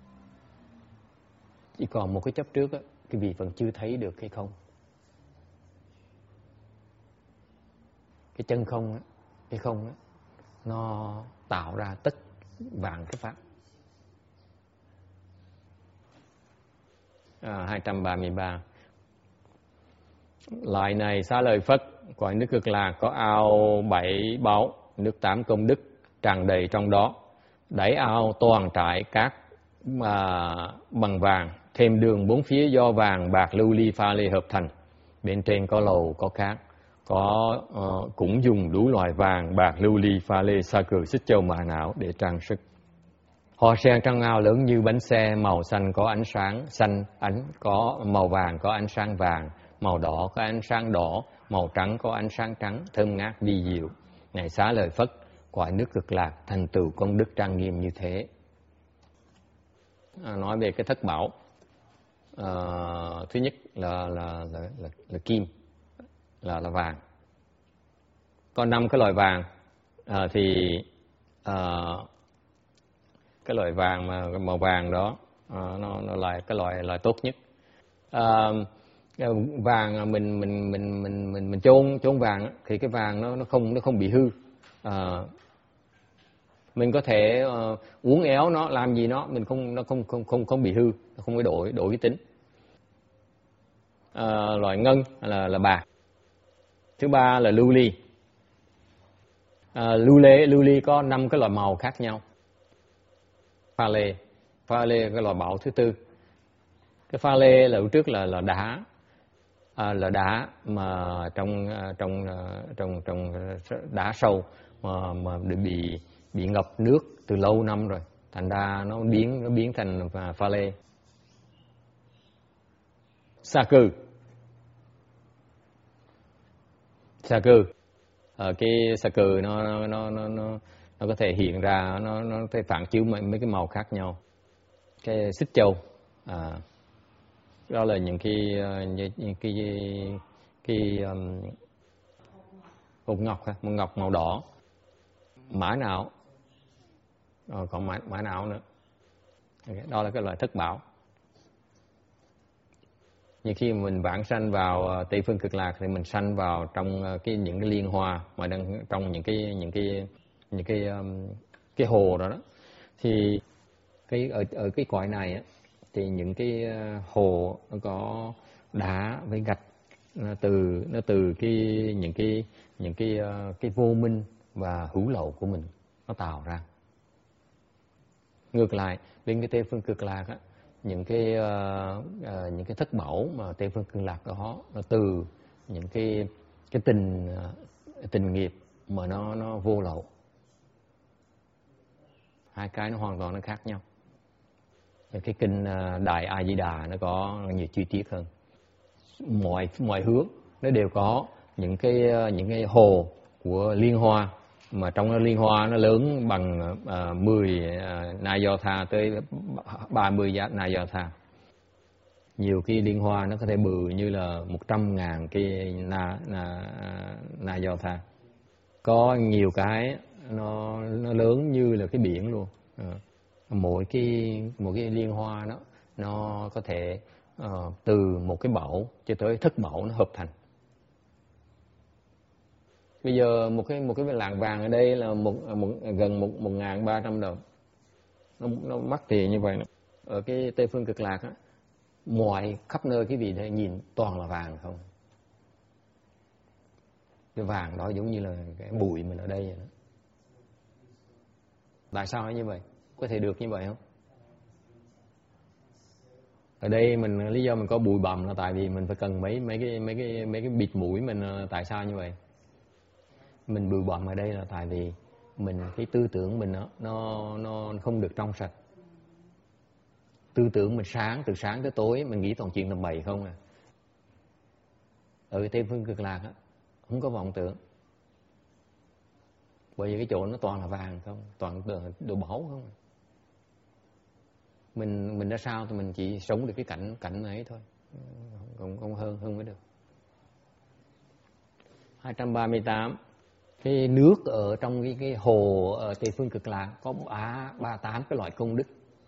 á, cái vị vẫn chưa thấy được cái không. Cái chân không á, cái không á, nó tạo ra tất vạn cái pháp. 233. Lại này xá lợi Phất, cõi nước Cực Lạc có ao 7 báu, nước 8 công đức tràn đầy trong đó. Đáy ao toàn trải cát bằng vàng, thêm đường 4 phía do vàng bạc lưu ly pha lê hợp thành. Bên trên có lầu có cát, có cũng dùng đủ loại vàng bạc lưu ly pha lê sa cừ xích châu mã não để trang sức. Hoa sen trong ao lớn như bánh xe, màu xanh có ánh sáng xanh, có màu vàng có ánh sáng vàng, màu đỏ có ánh sáng đỏ, màu trắng có ánh sáng trắng, thơm ngát vi diệu. Này xá lợi Phất, cõi nước Cực Lạc thành tựu công đức trang nghiêm như thế. Nói về cái thất bảo, thứ nhất là kim, là vàng. Có 5 cái loại vàng, thì cái loại vàng mà màu vàng đó nó là cái loại tốt nhất. Vàng mình chôn vàng thì cái vàng nó không bị hư. Mình có thể uốn éo nó, làm gì nó không bị hư, nó không có đổi cái tính. Loại ngân là bạc. Thứ ba là lưu ly. Lưu ly có 5 cái loại màu khác nhau. Pha lê cái loại bảo thứ tư. Cái pha lê là trước là đá, là đá mà trong đá sâu mà bị ngập nước từ lâu năm rồi, thành ra nó biến thành pha lê. Sa cừ, cái sa cừ nó có thể hiện ra, nó thể phản chiếu mấy cái màu khác nhau. Cái xích châu, đó là những cái một ngọc màu đỏ. Mã não, còn mã não nữa. Đó là cái loại thất bảo. Như khi mình vãng sanh vào Tây Phương Cực Lạc thì mình sanh vào trong những cái liên hoa mà đang trong những cái hồ đó. Thì ở cái cõi này á, thì những cái hồ nó có đá với gạch, nó từ những cái vô minh và hữu lậu của mình nó tạo ra. Ngược lại bên cái Tây Phương Cực Lạc á, những cái thất bảo mà Tây Phương Cực Lạc đó nó từ những cái tình nghiệp mà nó vô lậu. Hai cái nó hoàn toàn nó khác nhau. Cái kinh Đại A Di Đà nó có nhiều chi tiết hơn. Mọi hướng nó đều có những cái hồ của liên hoa, mà trong liên hoa nó lớn bằng 10 Nayotha tới 30 Nayotha. Nhiều cái liên hoa nó có thể bự như là 100.000 cái Nayotha. Có nhiều cái nó lớn như là cái biển luôn. Mỗi cái liên hoa nó có thể từ một cái bảo cho tới thất bảo nó hợp thành. Bây giờ một cái lạng vàng ở đây là gần 1.300 đồng. Nó mắc tiền như vậy. Ở cái Tây Phương Cực Lạc á, mọi khắp nơi quý vị đây nhìn toàn là vàng không. Cái vàng đó giống như là cái bụi mình ở đây vậy đó. Tại sao nó như vậy? Có thể được như vậy không? Ở đây lý do mình có bụi bặm là tại vì mình phải cần mấy cái bịt mũi mình. Tại sao như vậy? Mình bụi bặm ở đây là tại vì cái tư tưởng mình nó không được trong sạch. Tư tưởng mình từ sáng tới tối mình nghĩ toàn chuyện tầm bậy không à. Ở Tây Phương Cực Lạc á, không có vọng tưởng. Bởi vì cái chỗ nó toàn là vàng không, toàn đồ báu không. Mình ra sao thì mình chỉ sống được cái cảnh ấy thôi, không hơn mới được. 238. Cái nước ở trong cái hồ ở Tây Phương Cực Lạc có 38 cái loại công đức.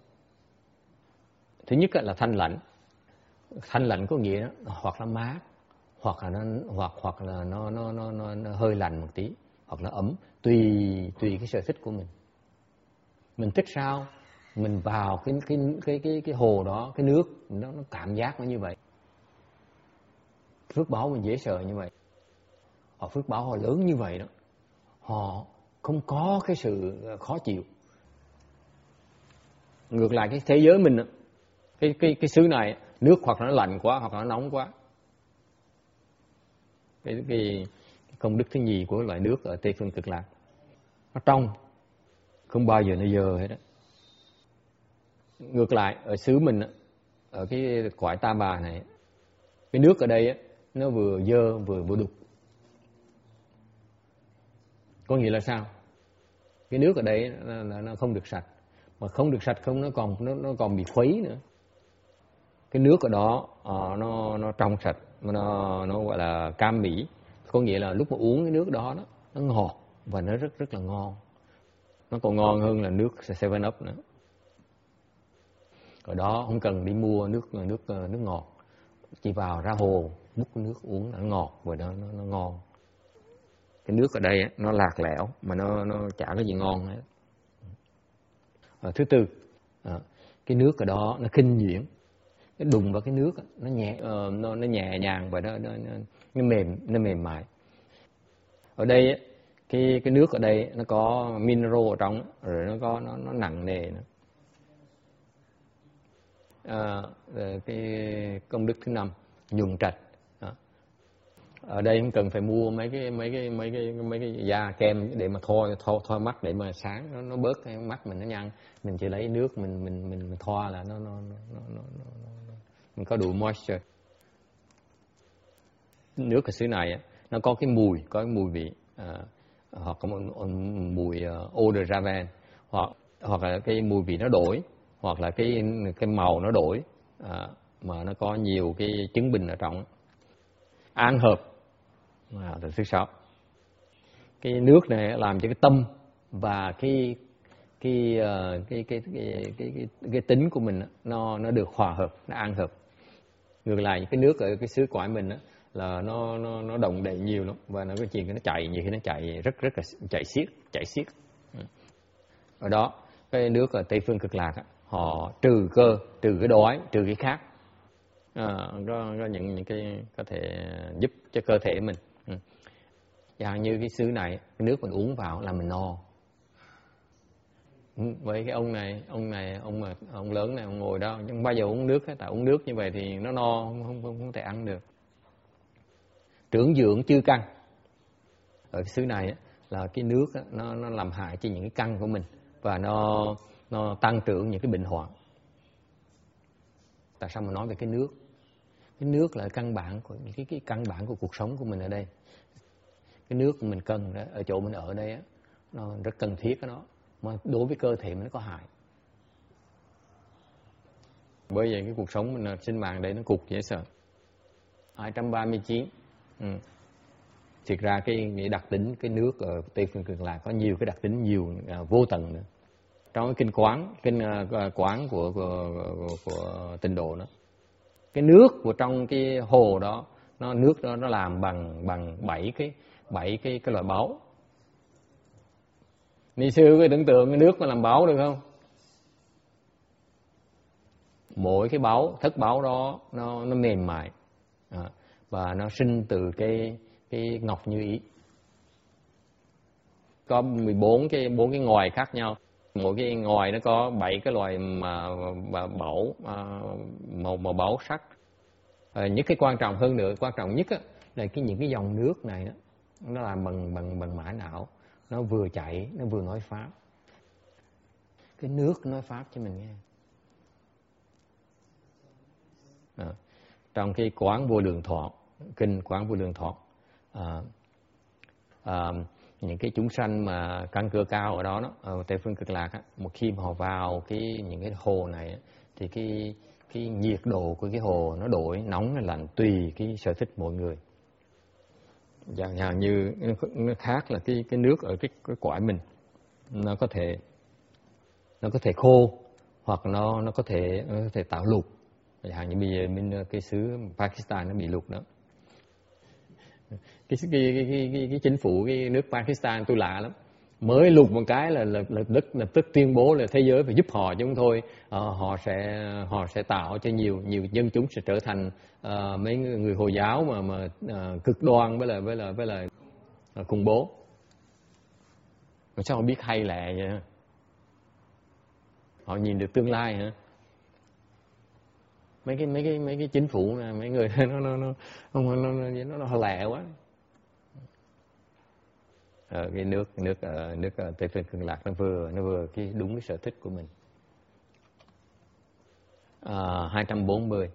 Thứ nhất là thanh lãnh. Thanh lãnh có nghĩa hoặc là mát, hoặc là nó hơi lạnh một tí, hoặc là ấm, tùy cái sở thích của mình. Mình thích sao, mình vào cái hồ đó, cái nước nó cảm giác nó như vậy. Phước báo mình dễ sợ như vậy. Phước báo họ lớn như vậy đó, họ không có cái sự khó chịu. Ngược lại cái thế giới mình, cái xứ này nước hoặc là nó lạnh quá hoặc là nó nóng quá. Cái công đức thứ nhì của loại nước ở Tây Phương Cực Lạc, nó trong, không bao giờ nó dơ hết đó. Ngược lại ở xứ mình, ở cái cõi Ta Bà này, cái nước ở đây nó vừa dơ vừa đục. Có nghĩa là sao? Cái nước ở đây nó không được sạch, mà không được sạch không, nó còn bị khuấy nữa. Cái nước ở đó nó trong sạch, nó gọi là cam mỹ, có nghĩa là lúc mà uống cái nước đó nó ngọt và nó rất là ngon. Nó còn ngon hơn là nước 7up nữa. Ở đó không cần đi mua nước ngọt, chỉ vào ra hồ múc nước uống là nó ngọt và nó ngon. Cái nước ở đây nó lạc lẽo mà nó chả có gì ngon hết. Thứ tư, cái nước ở đó nó kinh nhiễm. Cái đụng vào cái nước nó nhẹ nhàng và nó mềm mại. Ở đây cái nước ở đây nó có mineral ở trong, rồi nó nặng nề nữa. Cái công đức thứ 5, nhuận trạch. Ở đây không cần phải mua mấy cái da kem để mà thoa mắt để mà sáng nó bớt cái mắt mình nó nhăn. Mình chỉ lấy nước mình thoa là nó mình có đủ moisture. Nước ở xứ này nó có cái mùi vị, hoặc có một mùi eau de Javel, hoặc là cái mùi vị nó đổi, hoặc là cái màu nó đổi, mà nó có nhiều cái chứng bình ở trong. An hợp là thứ 6. Cái nước này làm cho cái tâm và cái tính của mình nó được hòa hợp, nó an hợp. Ngược lại cái nước ở cái xứ cõi mình là nó động đậy nhiều lắm, và nó có chuyện nó chạy, nhiều khi nó chạy rất là chạy xiết. Ở đó cái nước ở Tây Phương Cực Lạc họ trừ cái đói, trừ cái khát, có những cái có thể giúp cho cơ thể mình. Chẳng như cái xứ này, cái nước mình uống vào là mình no. Với cái ông lớn này, ông ngồi đó không bao giờ uống nước hết, tại uống nước như vậy thì nó no, không thể ăn được. Trưởng dưỡng chư căn. Ở cái xứ này là cái nước nó làm hại cho những cái căn của mình, và nó tăng trưởng những cái bệnh hoạn. Tại sao mà nói về cái nước? Cái nước là căn bản của cái căn bản của cuộc sống của mình ở đây. Cái nước mình cần đó, ở chỗ mình ở đây nó rất cần thiết đó, mà đối với cơ thể mình nó có hại. Bởi vậy cái cuộc sống mình sinh mạng đây nó cục dễ sợ. 239. Thiệt ra cái đặc tính cái nước ở Tây Phương Cực Lạc có nhiều cái đặc tính nhiều vô tận nữa. Trong cái kinh quán của Tịnh Độ đó, cái nước của trong cái hồ đó nước đó nó làm bằng 7 cái loại báu. Ni sư có tưởng tượng cái nước mà làm báu được không? Mỗi cái báu, thất báu đó nó mềm mại và nó sinh từ cái ngọc như ý. Có 4 cái ngòi khác nhau. Mỗi cái ngòi nó có 7 cái loại báu màu báu sắc. Những cái quan trọng hơn nữa, quan trọng nhất là những cái dòng nước này đó, nó làm bằng mã não, nó vừa chảy nó vừa nói pháp. Cái nước nói pháp cho mình nghe. Trong cái Quán Vô Lượng Thọ, kinh Quán Vô Lượng Thọ, những cái chúng sanh mà căn cơ cao ở đó, ở Tây Phương Cực Lạc một khi mà họ vào những cái hồ này thì cái nhiệt độ của cái hồ nó đổi nóng hay lạnh tùy cái sở thích mỗi người. Chẳng hạn như nó khác là cái nước ở cái cõi mình, nó có thể khô hoặc nó có thể tạo lụt. Chẳng hạn như bây giờ bên cái xứ Pakistan nó bị lụt đó. Cái chính phủ cái nước Pakistan tôi lạ lắm, mới lụt một cái là lập tức tuyên bố là thế giới phải giúp họ, chứ không thôi họ sẽ tạo cho nhiều dân chúng sẽ trở thành mấy người Hồi giáo mà cực đoan với lại khủng bố. Mà sao họ biết hay lẹ vậy? Họ nhìn được tương lai hả? Mấy cái chính phủ này, mấy người nó lẹ quá. Cái nước Tây Phương Cực Lạc nó vừa cái đúng cái sở thích của mình. 240.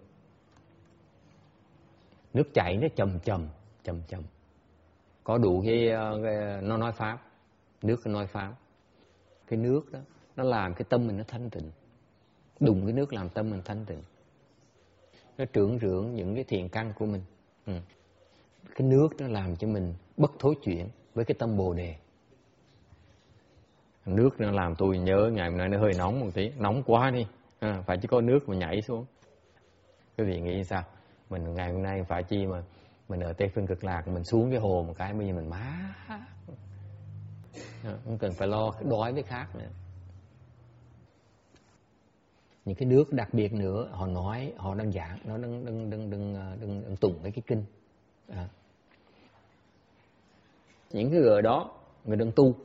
Nước chảy nó chậm, có đủ cái nó nói pháp, nước nó nói pháp. Cái nước đó nó làm cái tâm mình nó thanh tịnh, đụng cái nước làm tâm mình thanh tịnh, nó trưởng dưỡng những cái thiện căn của mình. Cái nước nó làm cho mình bất thối chuyển với cái tâm Bồ Đề. Nước nó làm tôi nhớ ngày hôm nay nó hơi nóng một tí, nóng quá đi, phải chỉ có nước mà nhảy xuống. Quý vị nghĩ sao? Mình ngày hôm nay phải chi mà mình ở Tây Phương Cực Lạc, mình xuống cái hồ một cái bây giờ mình mát, không cần phải lo đói với khác nữa. Những cái nước đặc biệt nữa, họ đang giảng, nó đang tụng mấy cái kinh. Những cái người đó, người đang tu,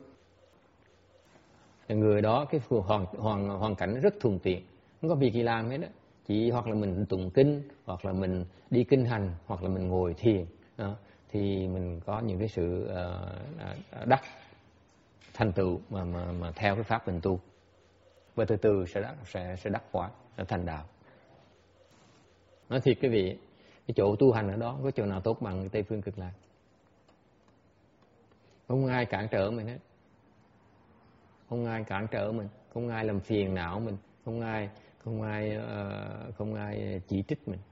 người đó cái hoàn cảnh rất thuận tiện, không có việc gì làm hết đó. Chỉ hoặc là mình tụng kinh, hoặc là mình đi kinh hành, hoặc là mình ngồi thiền, thì mình có những cái sự đắc thành tựu mà theo cái pháp mình tu, và từ từ sẽ đắc quả, sẽ thành đạo. Nói thiệt quý vị, cái chỗ tu hành ở đó có chỗ nào tốt bằng Tây Phương Cực Lạc? Không ai cản trở mình hết, không ai cản trở mình, không ai làm phiền não mình, không ai chỉ trích mình.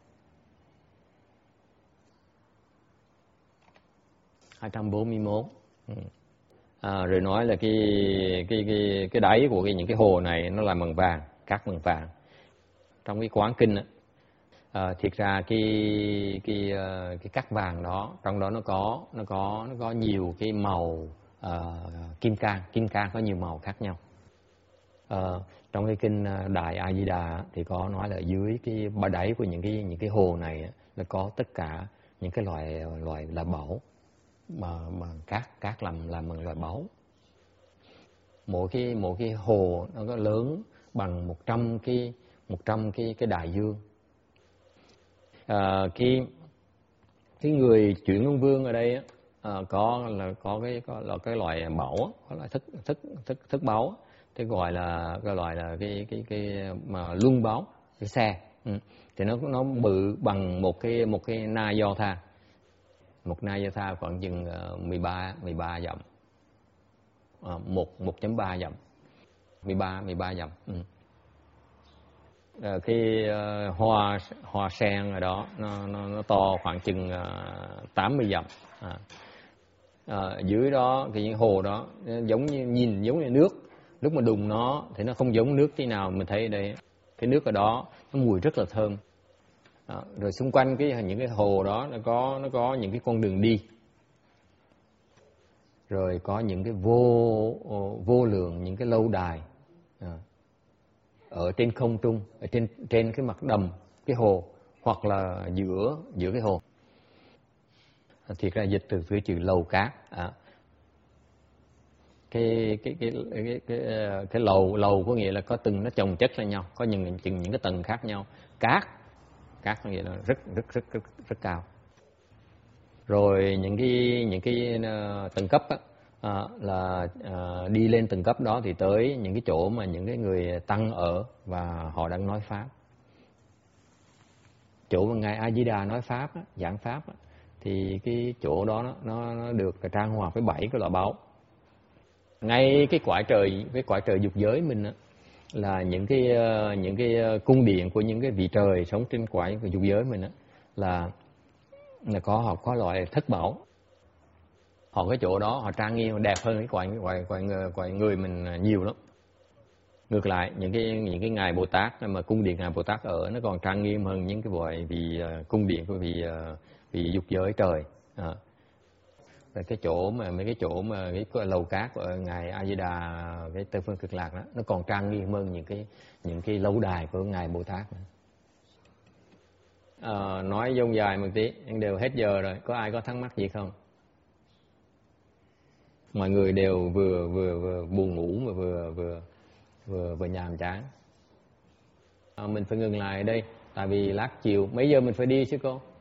Hai 241. Rồi nói là cái đáy của những cái hồ này nó làm bằng vàng, cát bằng vàng. Trong cái Quán Kinh thiệt ra cái cát vàng đó, trong đó nó có nhiều cái màu kim cang có nhiều màu khác nhau. Trong cái kinh Đại A Di Đà thì có nói là dưới cái đáy của những cái hồ này là có tất cả những cái loại là báu, mà cát làm bằng loại báu. Mỗi cái hồ nó có lớn bằng 100 cái đại dương. Cái người Chuyển Long Vương ở đây có cái loại báu, có loại thức báu, cái gọi là cái mà luân báu, cái xe. Thì nó bự bằng một cái na do tha. Một na do tha khoảng chừng 13 dặm. 1.3 dặm. 13 dặm. Cái hoa sen ở đó nó to khoảng chừng 80 dặm. Dưới đó cái hồ đó giống như nước, lúc mà đùng nó thì nó không giống nước tí nào mình thấy ở đây. Cái nước ở đó nó mùi rất là thơm, Đó. Rồi xung quanh những cái hồ đó nó có những cái con đường đi, rồi có những cái vô lượng những cái lâu đài ở trên không trung, ở trên cái mặt đầm cái hồ, hoặc là giữa cái hồ. Thiệt ra dịch từ cái chữ lầu cát. Cái lầu có nghĩa là có từng nó chồng chất lên nhau, có những cái tầng khác nhau. Cát có nghĩa là rất cao. Rồi những cái tầng cấp là đi lên tầng cấp đó thì tới những cái chỗ mà những cái người tăng ở và họ đang nói pháp. Chỗ mà ngài A Di Đà nói pháp giảng pháp thì cái chỗ đó nó được trang hoàng với 7 cái loại báu. Ngay cái cõi trời dục giới mình là những cái cung điện của những cái vị trời sống trên cõi dục giới mình là họ có loại thất bảo. Họ cái chỗ đó họ trang nghiêm đẹp hơn cái cõi người mình nhiều lắm. Ngược lại những cái ngài Bồ Tát mà cung điện ngài Bồ Tát ở nó còn trang nghiêm hơn những cái vị cung điện của vị dục giới trời. Rồi cái chỗ mà mấy cái chỗ mà cái lầu cát của ngài A Di Đà, cái Tây Phương Cực Lạc đó, nó còn trang nghiêm hơn những cái lâu đài của ngài Bồ Tát. Nói dông dài một tí, nhưng đều hết giờ rồi. Có ai có thắc mắc gì không? Mọi người đều vừa buồn ngủ mà vừa nhàm chán. Mình phải ngừng lại ở đây, tại vì lát chiều mấy giờ mình phải đi chứ cô?